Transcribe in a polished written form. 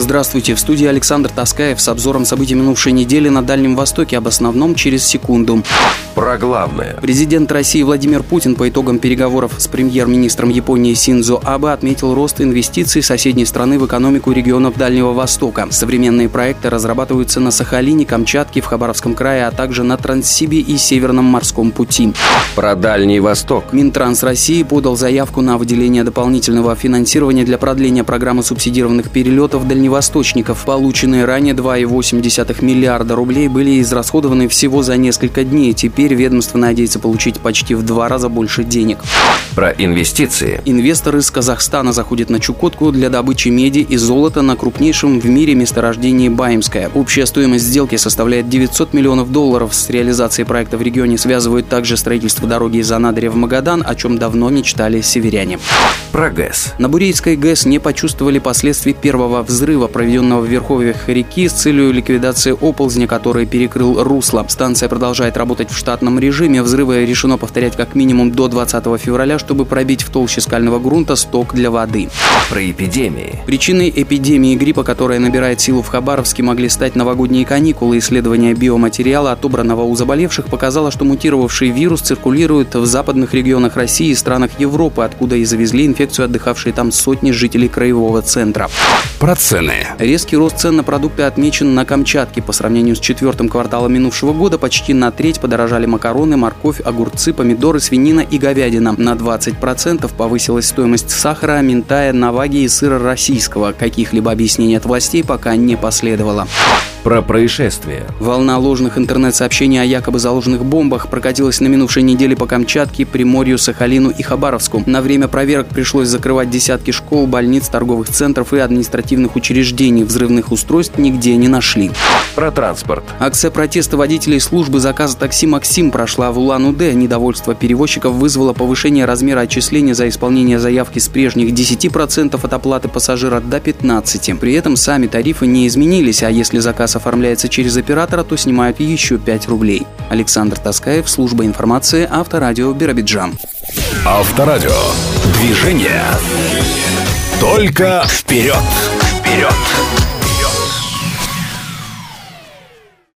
Здравствуйте, в студии Александр Таскаев с обзором событий минувшей недели на Дальнем Востоке, об основном через секунду. Про главное. Президент России Владимир Путин по итогам переговоров с премьер-министром Японии Синдзо Абе отметил рост инвестиций соседней страны в экономику регионов Дальнего Востока. Современные проекты разрабатываются на Сахалине, Камчатке, в Хабаровском крае, а также на Транссибе и Северном морском пути. Про Дальний Восток. Минтранс России подал заявку на выделение дополнительного финансирования для продления программы субсидированных перелетов дальневосточников. Полученные ранее 2,8 миллиарда рублей были израсходованы всего за несколько дней. Теперь ведомство надеется получить почти в 2 раза больше денег. Про инвестиции. Инвестор из Казахстана заходит на Чукотку для добычи меди и золота на крупнейшем в мире месторождении Баимское. Общая стоимость сделки составляет $900 миллионов. С реализацией проекта в регионе связывают также строительство дороги из Анадыря в Магадан, о чем давно мечтали северяне. Про ГЭС. На Бурейской ГЭС не почувствовали последствий первого взрыва, проведенного в верховьях реки с целью ликвидации оползня, который перекрыл русло. Станция продолжает работать в штатном режиме. Взрывы решено повторять как минимум до 20 февраля, чтобы пробить в толще скального грунта сток для воды. Про эпидемии. Причиной эпидемии гриппа, которая набирает силу в Хабаровске, могли стать новогодние каникулы. Исследование биоматериала, отобранного у заболевших, показало, что мутировавший вирус циркулирует в западных регионах России и странах Европы, откуда и завезли инфекцию отдыхавшие там сотни жителей краевого центра. Про цены. Резкий рост цен на продукты отмечен на Камчатке. По сравнению с четвертым кварталом минувшего года почти на треть подорожали макароны, морковь, огурцы, помидоры, свинина и говядина. На 20% повысилась стоимость сахара, минтая, наваги и сыра российского. Каких-либо объяснений от властей пока не последовало. Про происшествия. Волна ложных интернет-сообщений о якобы заложенных бомбах прокатилась на минувшей неделе по Камчатке, Приморью, Сахалину и Хабаровску. На время проверок пришлось закрывать десятки школ, больниц, торговых центров и административных учреждений. Взрывных устройств нигде не нашли. Про транспорт. Акция протеста водителей службы заказа такси «Максим» прошла в Улан-Удэ. Недовольство перевозчиков вызвало повышение размера отчисления за исполнение заявки с прежних 10% от оплаты пассажира до 15%. При этом сами тарифы не изменились, а если заказ оформляется через оператора, то снимают еще 5 рублей. Александр Таскаев, служба информации, Авторадио, Биробиджан. Авторадио. Движение. Только вперед. Вперед.